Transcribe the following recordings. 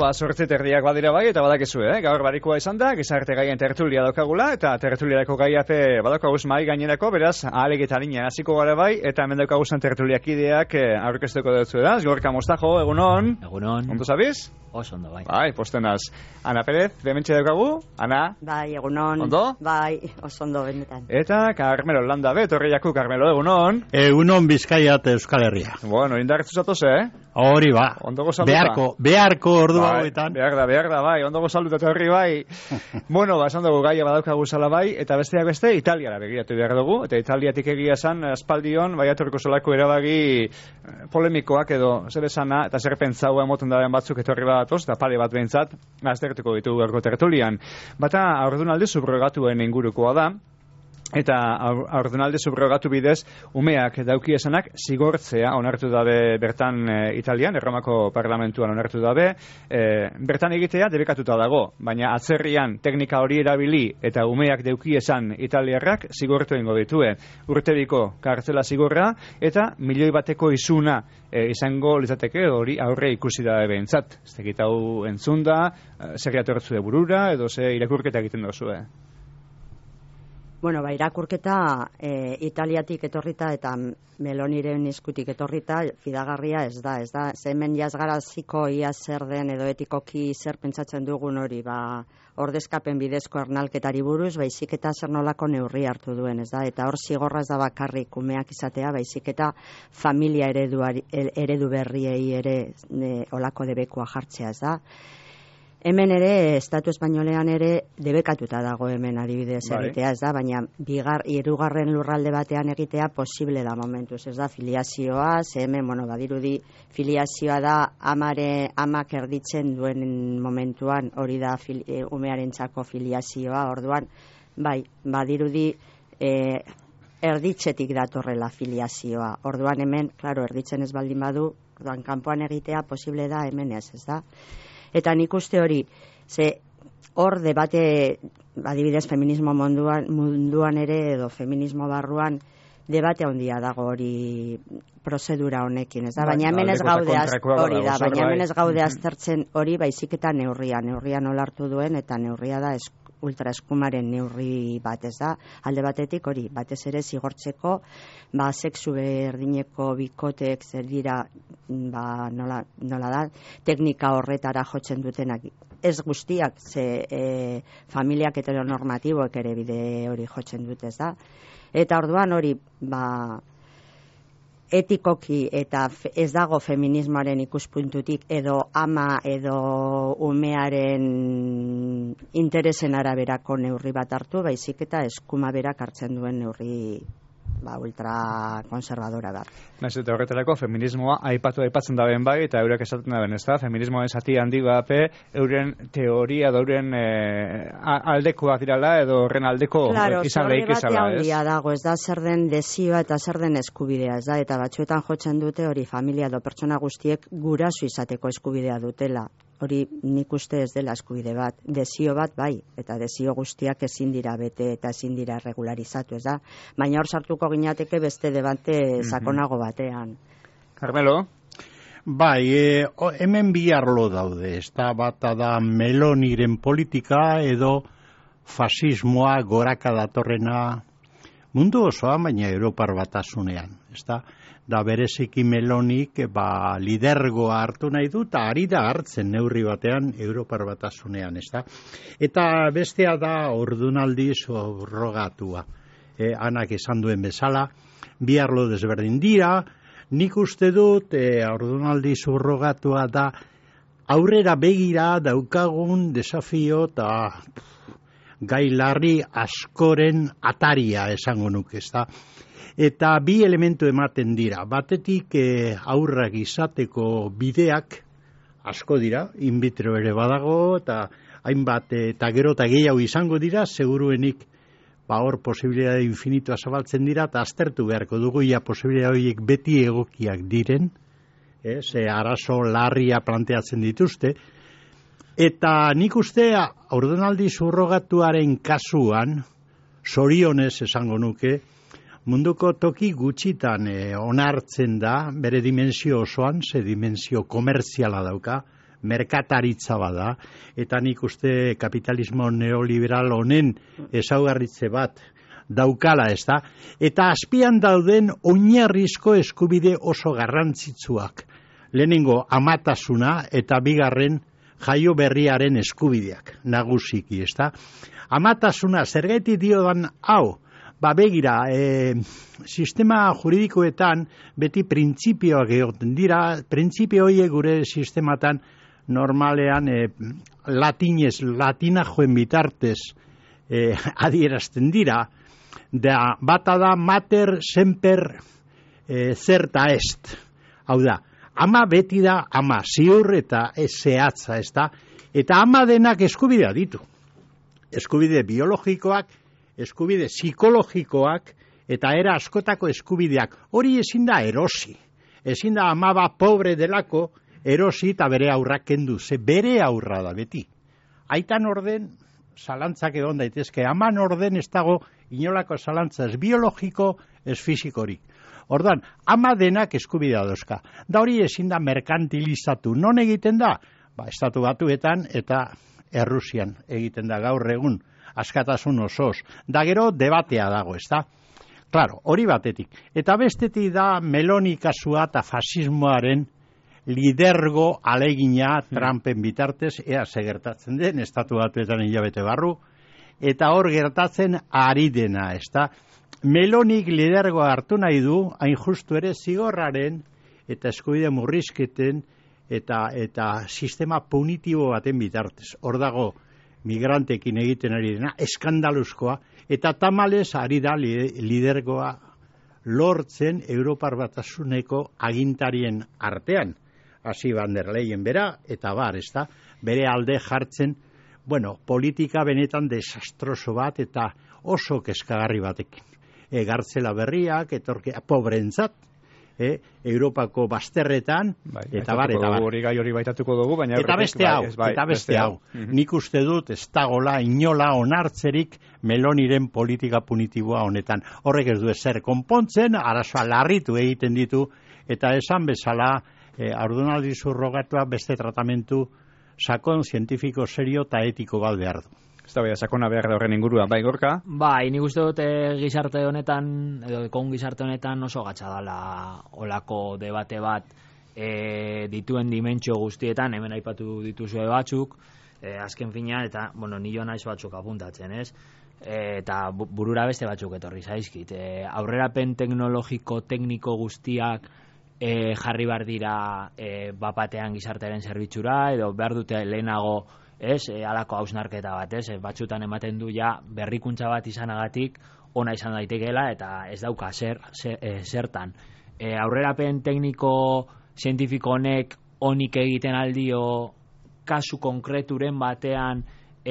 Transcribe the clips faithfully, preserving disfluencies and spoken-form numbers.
ba, sortzi terdiak badira bai, eta badakizu, eh? Gaur barikoa izan da, gizarte gaien tertulia daukagula, eta tertuliako gaiape badaukaguz mai gainerako, beraz, ahalegetarinen hasiko gara bai, eta hemen daukaguzan tertuliak ideak eh, aurkeztuko dutzu da. Gorka Mostajo, egunon. Egunon. Ondo zabiz? Oso ondo, bai. Bai, postenaz. Ana Pérez, bementxe daukagu. Ana? Bai, egunon. Ondo? Bai, oso ondo benetan. Eta Carmelo Landa be, torriaku Carmelo, egunon. Egunon Bizkaia eta Euskal Herria. Bueno, indarretzu zatoz, eh? Hori ba. Ondo gozalduta. Beharko, beharko ordu bai, hauetan. Behar da, behar da, bai, ondo gozalduta eta horri bai. Bueno, ba, esan dugu gaia badaukagu zala bai, eta besteak beste, Italiara begiratu behar dugu, eta Italiatik egia esan, aspaldion, bai atorriko zelako erabagi polemikoak edo zer esana, eta zer pentsaua emoten daren batzuk etorri badatoz, eta pare bat behintzat, aztertuko ditugu gaurko tertulian. Bata, aurdunaldi subrogatuen ingurukoa da, eta aurdunaldi subrogatu bidez umeak dauki esanak zigortzea onartu dabe bertan e, Italian, Erromako parlamentuan onartu dabe, e, bertan egitea debekatuta dago, baina atzerrian teknika hori erabili eta umeak dauki esan italiarrak zigortu ingo ditue. Urtebiko kartzela zigorra eta milioi bateko izuna e, izango litzateke hori aurre ikusi da behintzat. Ez tekit hau entzunda, zer jatortzu de burura edo ze irakurketa egiten dozue. Bueno, ba, irakurketa e, Italiatik etorrita eta Meloniren eskutik etorrita fidagarria ez da, ez da. Hemen jazgaraziko ia zer den edo etikoki zer pentsatzen dugun hori, ba, ordezkapen bidezko ernalketari buruz, baizik eta zer nolako neurri hartu duen, ez da. Eta hor zigorra ez da bakarrik umeak izatea, baizik eta familia ereduari, eredu berriei ere e, olako debekua jartzea, ez da. Hemen ere, Estatu Espainolean ere debekatuta dago hemen adibidez egitea, ez da, baina bigar, hirugarren lurralde batean egitea posible da momentuz, ez da, filiazioa, ze hemen, bueno, badirudi filiazioa da amare, amak erditzen duen momentuan, hori da fili, e, umearentzako filiazioa, orduan, bai, badirudi e, erditzetik datorrela filiazioa, orduan hemen, klaro, erditzen ez baldin badu, orduan kanpoan egitea posible da hemen ez, ez da. Eta nik uste hori, ze hor debate, adibidez feminismo munduan, munduan ere edo feminismo barruan, debate handia dago hori prozedura honekin, ez da? Baina hemen ez gaude hori da, baina hemen ez gaude aztertzen hori baizik eta neurria, neurria nola hartu duen eta neurria da esku ultraeskumaren neurri bat, ez da, alde batetik hori, batez ere zigortzeko, ba, sexu berdineko bikotek zer dira, ba, nola, nola da, teknika horretara jotzen dutenak, ez guztiak, ze e, familiak heteronormatiboek ere bide hori jotzen dute, ez da, eta orduan hori, ba, etikoki eta ez dago feminismoaren ikuspuntutik edo ama edo umearen interesen araberako neurri bat hartu, baizik eta eskuma berak hartzen duen neurri ba, ultra konservadora bat. Naiz eta horretarako feminismoa aipatu aipatzen da ben bai, eta eurek esaten da ben, ez da, feminismoen zati handi bape, euren teoria edo euren e, aldekoak dirala edo horren aldeko claro, izan lehik izala, ez? Claro, handia dago, ez da, zer den desioa eta zer den eskubidea, ez da, eta batzuetan jotzen dute hori familia edo pertsona guztiek guraso izateko eskubidea dutela. Hori nik uste ez dela eskubide bat, desio bat bai, eta desio guztiak ezin dira bete eta ezin dira regularizatu, ez da? Baina hor sartuko ginateke beste debate sakonago batean. Carmelo? Bai, e, o, hemen bi arlo daude, ez da, bata da Meloniren politika edo fasismoa goraka datorrena mundu osoa, baina Europar batasunean, ez da? Da bereziki Melonik ba, lidergoa hartu nahi du, eta ari da hartzen neurri batean Europar batasunean, ez da? Eta bestea da ordunaldi subrogatua. E, anak esan duen bezala, bi arlo desberdin dira, nik uste dut e, ordunaldi subrogatua da aurrera begira daukagun desafio eta gai larri askoren ataria esango nuke, ez da? Eta bi elementu ematen dira. Batetik e, aurrak izateko bideak asko dira, in vitro ere badago, eta hainbat eta gero eta gehiago izango dira, seguruenik ba hor posibilitate infinitua zabaltzen dira, eta aztertu beharko dugu ia posibilitate horiek beti egokiak diren, eh, ze arazo larria planteatzen dituzte. Eta nik uste ordunaldi subrogatuaren kasuan, zorionez esango nuke, munduko toki gutxitan eh, onartzen da, bere dimensio osoan, ze dimensio komerziala dauka, merkataritza bada, eta nik uste kapitalismo neoliberal honen ezaugarritze bat daukala, ez da? Eta azpian dauden oinarrizko eskubide oso garrantzitsuak. Lehenengo amatasuna eta bigarren jaio berriaren eskubideak nagusiki, ez da? Amatasuna zergatik diodan hau, ba begira, e, sistema juridikoetan beti printzipioak egoten dira, printzipio horiek gure sistematan normalean e, latinez, latina joen bitartez e, adierazten dira, da bata da mater semper e, zerta est. Hau da, ama beti da ama, ziur eta ez zehatza, ez da? Eta ama denak eskubidea ditu. Eskubide biologikoak, eskubide psikologikoak, eta era askotako eskubideak. Hori ezin da erosi. Ezin da ama bat pobre delako erosi eta bere aurrak kendu. Ze bere aurra da beti. Aitan orden, zalantzak egon daitezke. Aman orden ez dago inolako zalantza, ez biologiko, ez fizikorik. Orduan, ama denak eskubidea dozka. Da hori ezin da merkantilizatu. Non egiten da? Ba, Estatu Batuetan eta Errusian egiten da gaur egun, askatasun osoz. Da gero debatea dago, ez da? Claro, hori batetik. Eta bestetik da Meloni kasua eta fasismoaren lidergo alegina Trumpen bitartez, ea segertatzen den, Estatu Batuetan hilabete barru, eta hor gertatzen ari dena, ez da? Melonik lidergoa hartu nahi du, hain justu ere zigorraren eta eskubide murrizketen eta eta sistema punitibo baten bitartez. Hor dago migrantekin egiten ari dena, eskandaluzkoa, eta tamalez ari da lidergoa lortzen Europar Batasuneko agintarien artean. Hasi Van der Leyen bera, eta bar, ez da, bere alde jartzen, bueno, politika benetan desastroso bat eta oso kezkagarri batekin. E, gartzela berriak, etorke, pobrentzat, e, Europako bazterretan, bai, eta bar, eta bar. Hori gai hori baitatuko dugu, baina... Eta beste hau, bai, bai, eta beste hau. hau. Nik uste dut, ez dagola inola onartzerik Meloniren politika punitiboa honetan. Horrek ez du ezer konpontzen, arazoa larritu egiten ditu, eta esan bezala, e, haurdunaldi zurrogatua beste tratamentu sakon, zientifiko, serio eta etiko bat behar du. Ez da, sakona behar da horren inguruan, bai, Gorka? Bai, nik uste dut eh, gizarte honetan, edo ekon gizarte honetan oso gatsa dala olako debate bat eh, dituen dimentsio guztietan, hemen aipatu dituzue batzuk, eh, azken finean, eta, bueno, nio naiz batzuk apuntatzen, ez? Eh, eta burura beste batzuk etorri zaizkit. Eh, aurrerapen teknologiko, tekniko guztiak eh, jarri bar dira eh, bapatean gizartearen zerbitzura, edo behar dute lehenago, ez, e, alako hausnarketa bat, ez, e, batzutan ematen du ja berrikuntza bat izanagatik ona izan daitekeela eta ez dauka zer, zer, e, zertan. E, aurrerapen tekniko zientifiko honek onik egiten aldio kasu konkreturen batean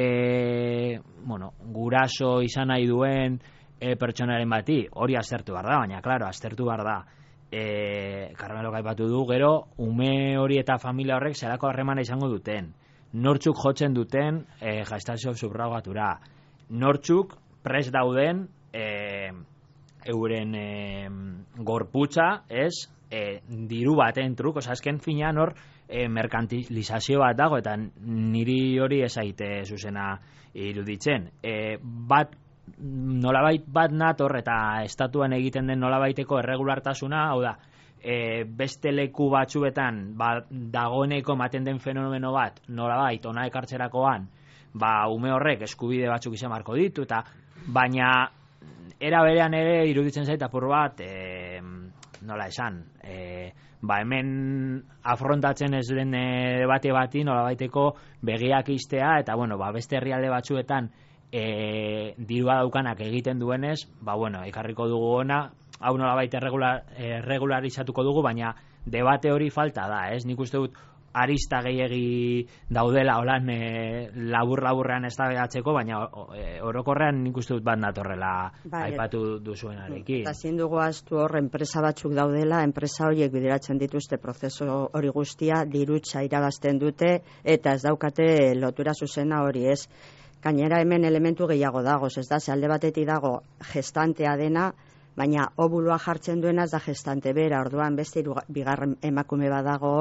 e, bueno, guraso izan nahi duen e, pertsonaren bati, hori aztertu behar da, baina, klaro, aztertu behar da. E, Carmelo gaipatu du, gero, ume hori eta familia horrek zerako harremana izango duten. Nortzuk jotzen duten e, gestazio subrogatura. Nortzuk prest dauden e, euren e, gorputza, ez, e, diru baten truk, oza, azken finean hor e, merkantilizazio bat dago, eta niri hori ezaite zuzena iruditzen. E, bat, nolabait bat nator eta estatuan egiten den nolabaiteko erregulartasuna, hau da, E, beste leku batzuetan ba, dagoeneko ematen den fenomeno bat nolabait ona ekartzerakoan ba, ume horrek eskubide batzuk izan marko ditu eta baina era berean ere iruditzen zait apur bat e, nola esan e, ba hemen afrontatzen ez den e, debate bati nolabaiteko begiak iztea eta bueno, ba, beste herrialde batzuetan e, dirua daukanak egiten duenez ba bueno, ekarriko dugu ona hau nolabait erregularizatuko dugu, baina debate hori falta da, ez? Nik uste dut arista gehiegi daudela holan e, labur-laburrean eztabaidatzeko, baina e, orokorrean nik uste dut bat natorrela bai, aipatu duzuenarekin. Eta ezin dugu ahaztu hor enpresa batzuk daudela, enpresa horiek bideratzen dituzte prozesu hori guztia, dirutza irabazten dute, eta ez daukate lotura zuzena hori, ez? Gainera hemen elementu gehiago dago, ez da, ze alde batetik dago gestantea dena, baina obuloa jartzen duena ez da gestante bera, orduan beste bigarren emakume badago hor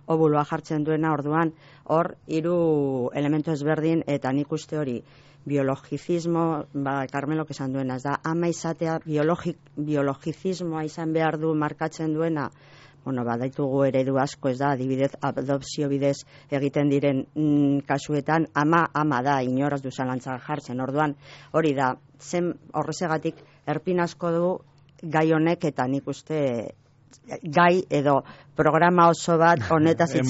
obuloa jartzen duena, orduan hor hiru elementu ezberdin, eta nik uste hori biologizismo, ba, Carmelok esan duena, ez da, ama izatea biologik, biologizismoa izan behar du markatzen duena, bueno, badaitugu eredu asko, ez da, adibidez, adopzio bidez egiten diren mm, kasuetan, ama, ama da, inoraz du zalantzan jartzen, orduan, hori da, zen horrezegatik erpin asko du gai honek, eta nik uste gai edo programa oso bat honetaz hitz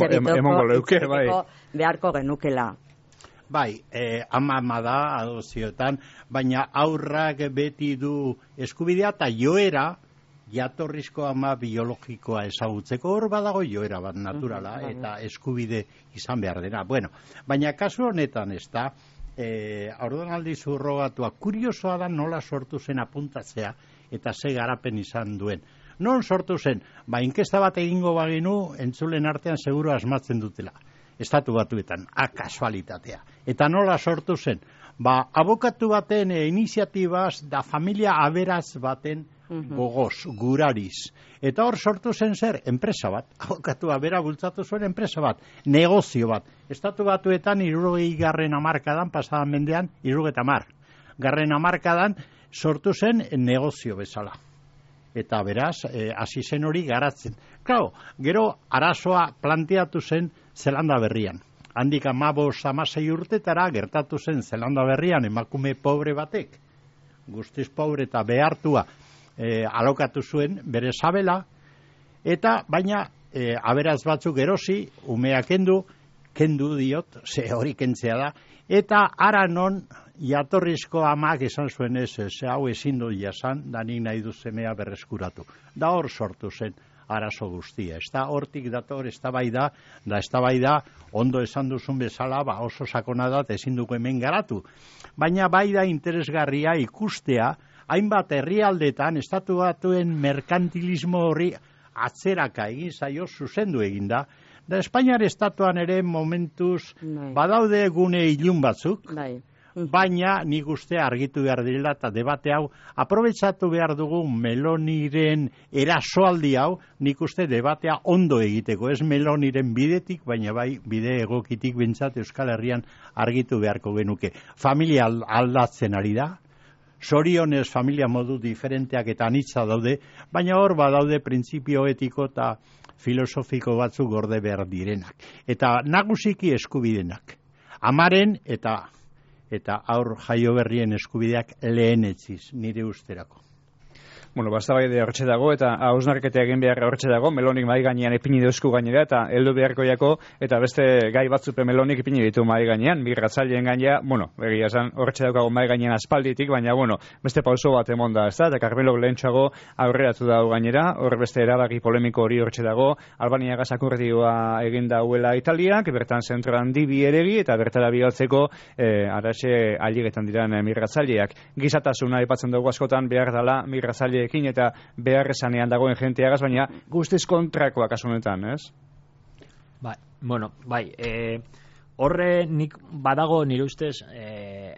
egiteko beharko genukela. Bai, eh, ama ama da adopzioetan, baina aurrak beti du eskubidea eta joera jatorrizko ama biologikoa ezagutzeko, hor badago joera bat naturala eta eskubide izan behar dena. Bueno, baina kasu honetan ez da, eh, ordonaldi zurrogatua kuriosoa da nola sortu zen apuntatzea eta ze garapen izan duen. Non sortu zen? Ba, inkesta bat egingo baginu, entzulen artean seguro asmatzen dutela. Estatu Batuetan, a kasualitatea. Eta nola sortu zen? Ba, abokatu baten e, iniziatibaz da familia aberaz baten gogoz, gurariz. Eta hor sortu zen zer? Enpresa bat. Abokatu abera bultzatu zuen enpresa bat. Negozio bat. Estatu Batuetan hirurogei garren hamarkadan, pasadan mendean, hirurogei hamar. Garren hamarkadan sortu zen negozio bezala. Eta beraz, hasi zen hori garatzen. Claro, gero arazoa planteatu zen Zelanda Berrian. Handik hamabost hamasei urtetara gertatu zen Zelanda Berrian emakume pobre batek, guztiz pobre eta behartua e, alokatu zuen bere sabela, eta baina e, aberaz batzuk erosi, umea kendu, kendu diot, ze hori kentzea da, eta ara non jatorrizko amak esan zuen ez, ze hau ezin du jasan, da nik nahi du semea berreskuratu. Da hor sortu zen arazo guztia. Ez da hortik dator, ez da bai da, da ez da bai da, ondo esan duzun bezala, ba oso sakona da, ezin duko hemen garatu. Baina bai da interesgarria ikustea, hainbat herrialdetan, Estatu Batuen merkantilismo hori atzeraka egin zaio, zuzendu egin da, da Espainiar estatuan ere momentuz bai. Badaude gune ilun batzuk, bai. Baina nik uste argitu behar direla eta debate hau aprobetsatu behar dugu Meloniren erasoaldi hau, nik uste debatea ondo egiteko, ez Meloniren bidetik, baina bai bide egokitik bentsat Euskal Herrian argitu beharko genuke. Familia aldatzen ari da, zorionez familia modu diferenteak eta anitza daude, baina hor badaude printzipio etiko eta filosofiko batzuk gorde behar direnak. Eta nagusiki eskubidenak. Amaren eta eta aur jaio berrien eskubideak lehenetsiz, nire usterako. Bueno, basta bai de hortxe dago, eta hausnarketea egin behar hortxe dago, Melonik mai gainean ipini deusku gainera, eta heldu beharko jako, eta beste gai batzupe Melonik ipini ditu mai gainean, migratzaileen gainea, bueno, egia esan hortxe daukago mai gainean aspalditik, baina, bueno, beste pauso bat emon da, ez da, eta Carmelok lehentxago aurreratu dago gainera, hor beste erabaki polemiko hori hortxe dago, Albania gazakurdioa egin dauela Italiak, bertan zentro handi bi eregi, eta bertara bigaltzeko eh, araxe ailegetan diran migratzaileak. Gizatasuna aipatzen dugu askotan behar dela migratzaileek eta behar esanean dagoen jenteagaz, baina guztiz kontrakoak asunetan, ez? Bai, bueno, bai, e, horre nik badago nire ustez e,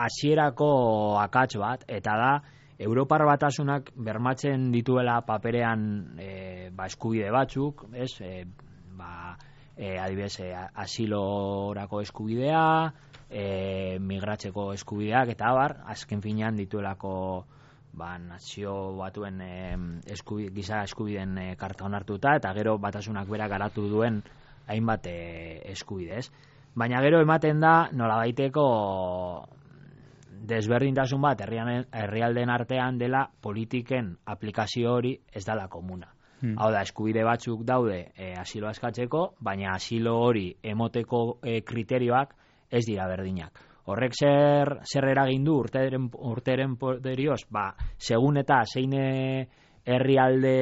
hasierako akats bat, eta da, Europar Batasunak bermatzen dituela paperean e, ba, eskubide batzuk, ez? E, ba, e, adibidez, e, asilorako eskubidea, e, migratzeko eskubideak, eta abar, azken finean dituelako ba, nazio batuen e, eskubi, giza eskubideen e, karta onartuta, eta gero batasunak bera garatu duen hainbat e, eskubidez. Baina gero ematen da nolabaiteko desberdintasun bat herrialdeen artean dela politiken aplikazio hori ez dela komuna. Hmm. Hau da, eskubide batzuk daude e, asiloa eskatzeko, baina asilo hori emoteko e, kriterioak ez dira berdinak. Horrek zer, zer eragin du urteren, urteren poderioz, ba, segun eta zein herrialde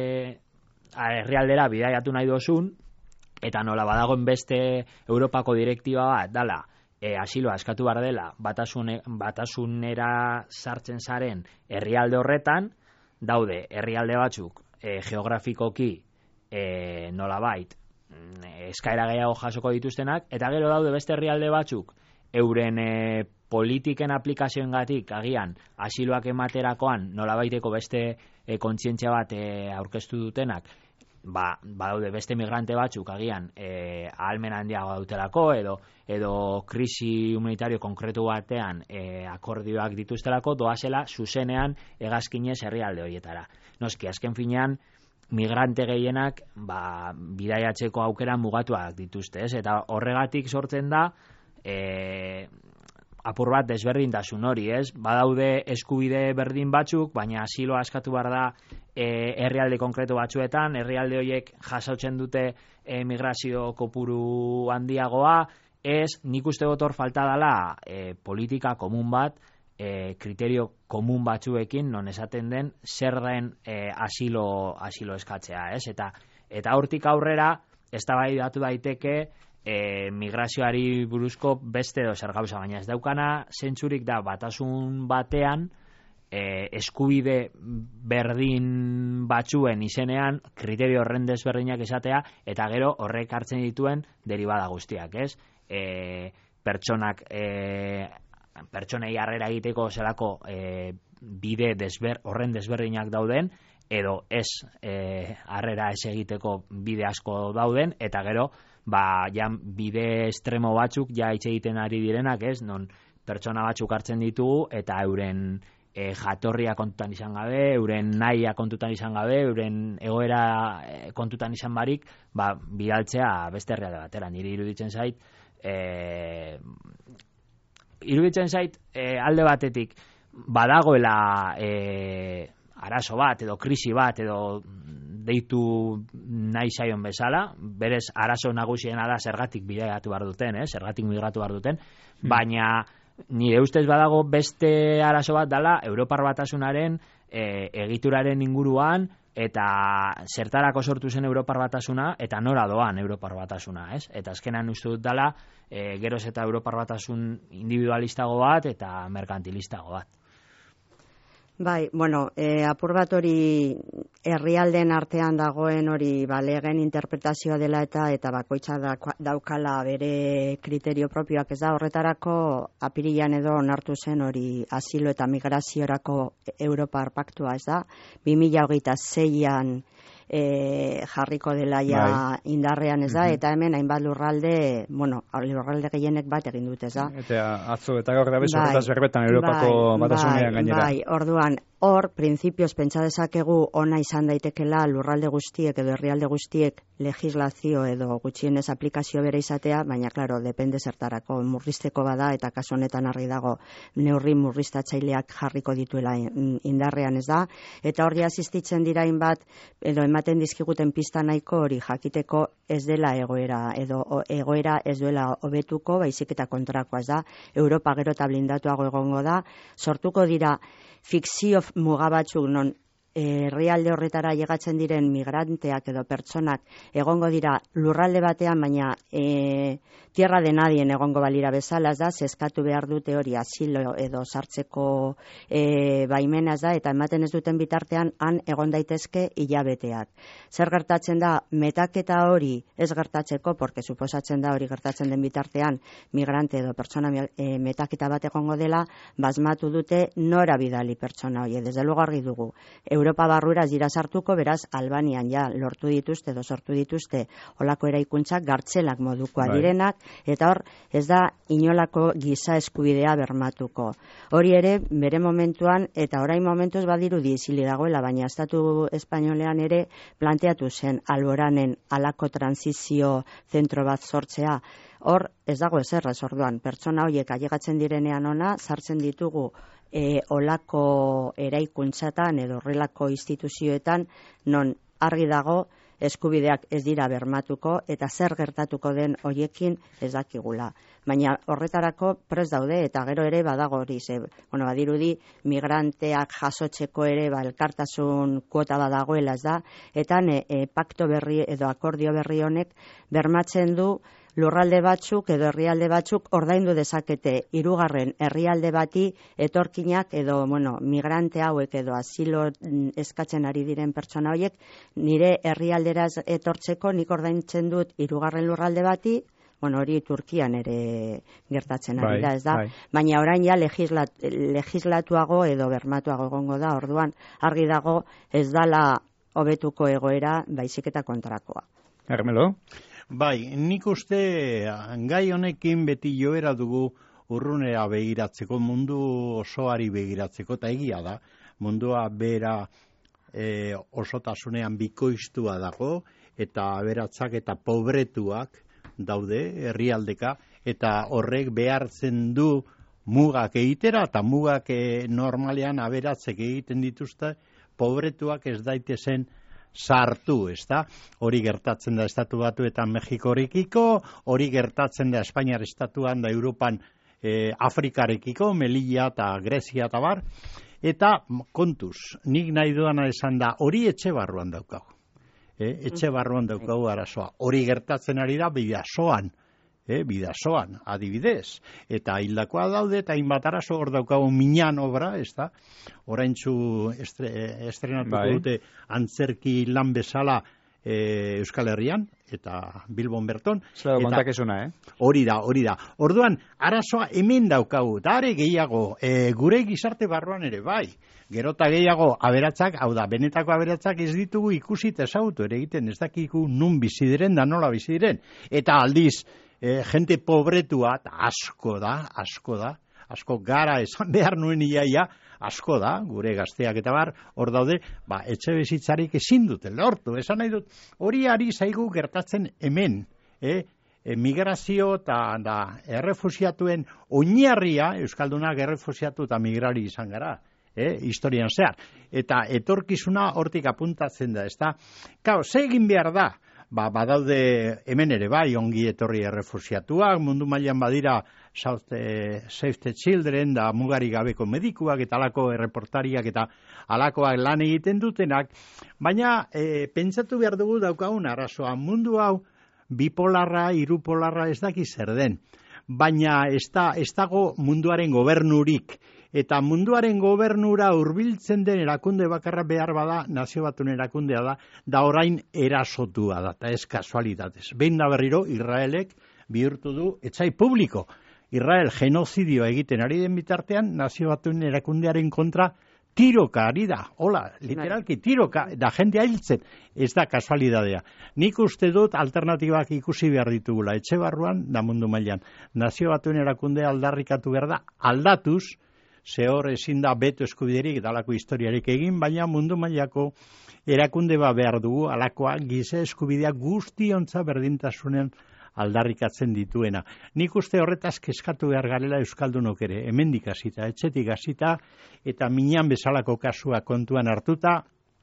herrialdera bidaiatu nahi dozun, eta nola badagoen beste Europako direktiba bat, dala, e, asiloa eskatu behar dela, batasune, batasunera sartzen zaren herrialde horretan, daude herrialde batzuk e, geografikoki e, nola bait, eskaera gehiago jasoko dituztenak, eta gero daude beste herrialde batzuk, euren e, politiken aplikazioengatik agian asiloak ematerakoan nolabaiteko beste e, kontzientzia bat e, aurkeztu dutenak ba, badaude beste migrante batzuk agian e, ahalmen handiago dutelako edo edo krisi humanitario konkretu batean e, akordioak dituztelako doazela zuzenean hegazkinez herrialde horietara. Noski, azken finean, migrante gehienak ba, bidaiatzeko aukera mugatuak dituzte, ez? Eta horregatik sortzen da e, apur bat desberdintasun hori, ez? Badaude eskubide berdin batzuk, baina asiloa askatu behar da e, herrialde konkretu batzuetan, herrialde horiek jasotzen dute e, migrazio kopuru handiagoa, ez, nik uste gotor falta dela e, politika komun bat, e, kriterio komun batzuekin, non esaten den, zer den e, asilo, asilo eskatzea, ez? Eta, eta hortik aurrera, eztabaidatu daiteke, E, migrazioari buruzko beste edo zer gauza, baina ez daukana zentzurik da batasun batean e, eskubide berdin batzuen izenean kriterio horren desberdinak esatea eta gero horrek hartzen dituen deribada guztiak, ez? E, pertsonak e, pertsonei harrera egiteko zelako e, bide desber, horren desberdinak dauden edo ez e, harrera ez egiteko bide asko dauden eta gero ba, ja, bide estremo batzuk ja hitz egiten ari direnak, ez? Non pertsona batzuk hartzen ditugu eta euren e, jatorria kontutan izan gabe, euren nahia kontutan izan gabe, euren egoera e, kontutan izan barik, ba, bidaltzea beste herrialde batera. Niri iruditzen zait, e, iruditzen zait e, alde batetik badagoela e, arazo bat edo krisi bat edo deitu nahi zaion bezala, berez arazo nagusiena da zergatik bidaiatu behar duten, eh? Zergatik migratu behar duten, hmm. baina nire ustez badago beste arazo bat dela Europar Batasunaren e, egituraren inguruan eta zertarako sortu zen Europar Batasuna eta nora doan Europar Batasuna, ez? Eta azkenan uste dut dela e, geroz eta Europar Batasun individualistago bat eta merkantilistago bat. Bai, bueno, e, apur bat hori herrialden artean dagoen hori ba, legen interpretazioa dela eta eta bakoitza da, daukala bere kriterio propioak ez da, horretarako apirilan edo onartu zen hori asilo eta migraziorako Europar Paktua ez da, bi mila hogeita seian E, jarriko dela ja bai. Indarrean ez da, eta hemen hainbat lurralde, bueno, lurralde gehienek bat egin dut ez da. Eta atzo eta gaur da bezu bai, berbetan Europako bai, batasunean gainera. Bai, orduan, hor, printzipioz pentsa dezakegu ona izan daitekela lurralde guztiek edo herrialde guztiek legislazio edo gutxienez aplikazio bere izatea, baina, klaro, depende zertarako murrizteko bada eta kasu honetan argi dago neurri murriztatzaileak jarriko dituela indarrean ez da, eta hor asistitzen dira hainbat edo ematen dizkiguten pista nahiko hori jakiteko ez dela egoera edo egoera ez duela hobetuko, baizik eta kontrakoa ez da, Europa gero eta blindatuago egongo da, sortuko dira fikzio mugabatzuk non herrialde horretara llegatzen diren migranteak edo pertsonak egongo dira lurralde batean, baina e, tierra de nadien egongo balira bezala ez da, zeskatu behar dute hori asilo edo sartzeko e, baimena ez da, eta ematen ez duten bitartean han egon daitezke hilabeteak. Zer gertatzen da, metaketa hori ez gertatzeko, porque suposatzen da hori gertatzen den bitartean migrante edo pertsona e, metaketa bat egongo dela, basmatu dute nora bidali pertsona hori, desde luego argi dugu. Europa barrura dira sartuko, beraz Albanian ja lortu dituzte edo sortu dituzte olako eraikuntzak gartzelak modukoa bai. Direnak, eta hor ez da inolako giza eskubidea bermatuko. Hori ere bere momentuan eta orain momentuz badirudi isili dagoela, baina estatu espainolean ere planteatu zen Alboranen alako transizio zentro bat sortzea. Hor ez dago ezer ez orduan, pertsona horiek ailegatzen direnean ona sartzen ditugu E, olako eraikuntzatan edo horrelako instituzioetan non argi dago eskubideak ez dira bermatuko eta zer gertatuko den hoiekin ez dakigula. Baina horretarako prest daude eta gero ere badago hori, ze, bueno, badirudi migranteak jasotzeko ere ba, elkartasun kuota badagoela ez da, eta ne, e, pakto berri edo akordio berri honek bermatzen du lurralde batzuk edo herrialde batzuk ordaindu dezakete hirugarren herrialde bati etorkinak edo bueno, migrante hauek edo asilo eskatzen ari diren pertsona horiek nire herrialdera etortzeko nik ordaintzen dut hirugarren lurralde bati, bueno, hori Turkian ere gertatzen ari da, ez da? Bai. Baina orain ja legislat, legislatuago edo bermatuago egongo da, orduan argi dago ez dala hobetuko egoera, baizik eta kontrakoa. Carmelo? Bai, nik uste gai honekin beti joera dugu urrunera begiratzeko, mundu osoari begiratzeko, eta egia da, mundua bera e, osotasunean bikoiztua dago, eta aberatzak eta pobretuak daude herrialdeka, eta horrek behartzen du mugak egitera, eta mugak e, normalean aberatzek egiten dituzte, pobretuak ez daitezen sartu, ezta? Hori gertatzen da Estatu Batuetan Mexikorekiko, hori gertatzen da Espainiar Estatuan da Europan e, Afrikarekiko, Melilla eta Grezia eta bar, eta kontuz, nik nahi duana esan da, hori etxe barruan daukagu. E, etxe barruan daukagu arazoa. Hori gertatzen ari da bidasoan, e, bidasoan, adibidez. Eta hildakoa daude, eta hainbat arazo hor daukagu minan obra, ez da? Oraintzu estre, estrenatuko bai. Dute antzerki lan bezala e, Euskal Herrian, eta Bilbon berton. Zero, kontakezuna, eh? Hori da, hori da. Orduan, arazoa hemen daukagu, eta are gehiago, e, gure gizarte barruan ere, bai. Gerota gehiago aberatzak, hau da, benetako aberatzak ez ditugu ikusi eta ezagutu ere egiten, ez dakiku nun bizi diren da nola bizi diren. Eta aldiz, e, jente pobretua, asko da, asko da, asko gara esan behar nuen iaia, asko da, gure gazteak eta bar, hor daude, ba, etxe bizitzarik ezin dute, lortu, esan nahi dut, hori ari zaigu gertatzen hemen, eh? E, migrazio eta da, errefusiatuen oinarria, Euskaldunak errefusiatu eta migrari izan gara, eh? Historian zehar, eta etorkizuna hortik apuntatzen da, ez da, kao, ze egin behar da, ba, badaude hemen ere bai, ongi etorri errefusiatuak, mundu mailan badira South, eh, Save the Children, da mugari gabeko medikuak, eta alako erreportariak, eta alakoak lan egiten dutenak, baina eh, pentsatu behar dugu daukagun arazoa, mundu hau bipolarra, hirupolarra ez daki zer den, baina ez, da, ez dago munduaren gobernurik, eta munduaren gobernura hurbiltzen den erakunde bakarra behar bada, Nazio Batuen erakundea da, da orain erasotua da, eta ez kasualitatez. Behin da berriro, Israelek bihurtu du etxai publiko. Israel genozidio egiten ari den bitartean, Nazio Batuen erakundearen kontra tiroka ari da. Hola, literalki tiroka, da jende hailtzen, ez da kasualidadea. Nik uste dut alternatibak ikusi behar ditugula, etxe barruan da mundu mailan. Nazio Batuen erakundea aldarrikatu behar da, aldatuz, ze hor ezin da beto eskubiderik eta alako historiarik egin, baina mundu mailako erakunde ba behar dugu, alakoa giza eskubidea guztiontza berdintasunen aldarrikatzen dituena. Nik uste horretaz kezkatu behar garela Euskaldunok ere, hemendik hasita, etxetik hasita, eta minan bezalako kasua kontuan hartuta,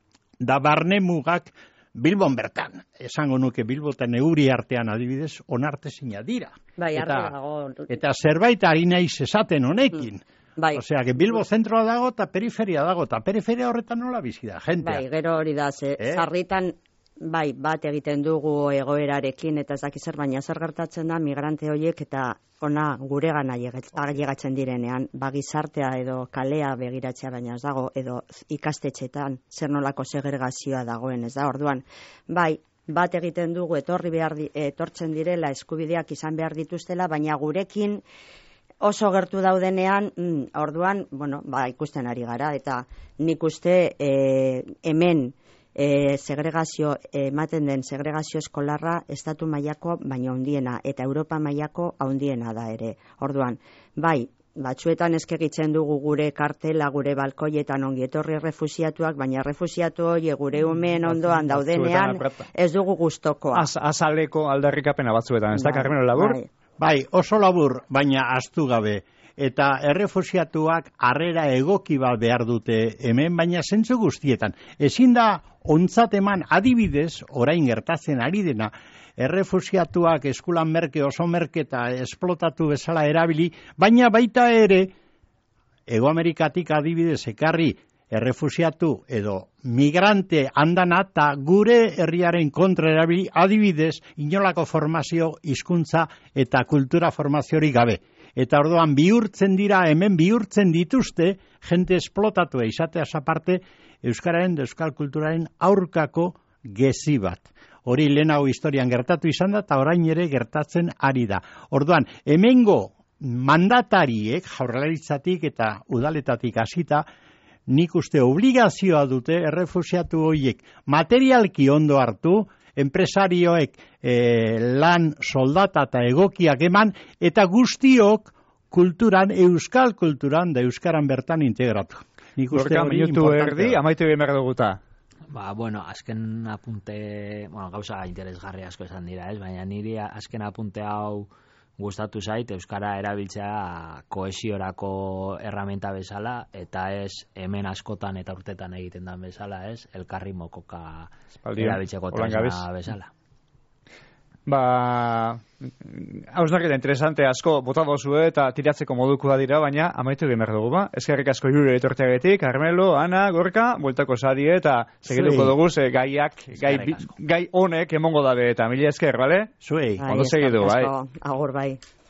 da barne mugak Bilbon bertan, esango nuke Bilbo eta Neuri artean adibidez, onartezina dira. Bai, eta, dago. Eta zerbait ari naiz esaten honekin. Bai. Osea, que Bilbo zentroa dago eta periferia dago, eta periferia horretan nola bizi da, jentea. Bai, gero hori da, ze, eh? Sarritan, bai, bat egiten dugu egoerarekin, eta ez dakiz zer, baina zer gertatzen da, migrante horiek eta ona guregana llegatzen direnean, ba, gizartea edo kalea begiratzea baina ez dago, edo ikastetxetan zer nolako segregazioa dagoen, ez da, orduan, bai, bat egiten dugu etorri behar, etortzen direla, eskubideak izan behar dituztela, baina gurekin oso gertu daudenean, mm, orduan, bueno, ba, ikusten ari gara, eta nik uste e, hemen e, segregazio, ematen den segregazio eskolarra estatu mailako baina handiena, eta Europa mailako handiena da ere. Orduan, bai, batzuetan eskegitzen dugu gure kartela, gure balkoietan ongi etorri refusiatuak, baina refusiatu hori gure umeen ondoan daudenean ez dugu gustokoa. Az, azaleko aldarrikapena batzuetan, ez da, Carmelo labur? Bai. Bai, oso labur, baina astu gabe. Eta errefusiatuak harrera egoki bat behar dute hemen, baina zentzu guztietan. Ezin da ontzat eman adibidez, orain gertatzen ari dena, errefusiatuak eskulan merke, oso merke eta esplotatu bezala erabili, baina baita ere, Ego Amerikatik adibidez ekarri errefusiatu edo migrante handana eta gure herriaren kontra erabili adibidez inolako formazio, hizkuntza eta kultura formaziorik gabe. Eta orduan bihurtzen dira, hemen bihurtzen dituzte, jente esplotatua izateaz aparte, Euskararen, Euskal kulturaren aurkako gezi bat. Hori lehenago historian gertatu izan da, eta orain ere gertatzen ari da. Orduan, hemengo mandatariek, jaurlaritzatik eta udaletatik hasita, nik uste obligazioa dute errefusiatu horiek materialki ondo hartu, enpresarioek e, lan soldata eta egokiak eman, eta guztiok kulturan, euskal kulturan da euskaran bertan integratu. Nik uste Gorka, hori minutu importantea erdi, da. amaitu behar duguta. Ba, bueno, azken apunte, bueno, gauza interesgarri asko esan dira, ez? Baina niri azken apunte hau gustatu zait, euskara erabiltzea kohesiorako erramenta bezala, eta ez hemen askotan eta urtetan egiten den bezala, ez? Elkarri mokoka erabiltzeko tresna bezala. Ba, hausnarketa interesante asko bota dozue eta tiratzeko modukoa dira, baina amaitu egin behar dugu, ba? Eskerrik asko jure etorteagetik, Carmelo, Ana, Gorka, bueltako sarie eta segituko dugu, ze gaiak, gai, gai honek emongo dabe eta mila esker, bale? Zuei. Ondo segidu, bai. Agur, bai.